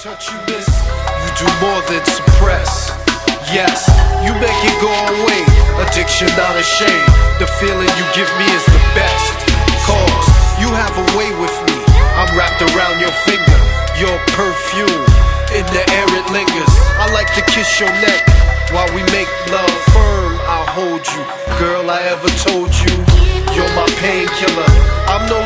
touch you miss, you do more than suppress. Yes, you make it go away. Addiction, not a shame. The feeling you give me is the best. Cause you have a way with me. I'm wrapped around your finger. Your perfume, in the air it lingers. I like to kiss your neck while we make love. Firm, I'll hold you. Girl, I ever told you you're my painkiller. I'm no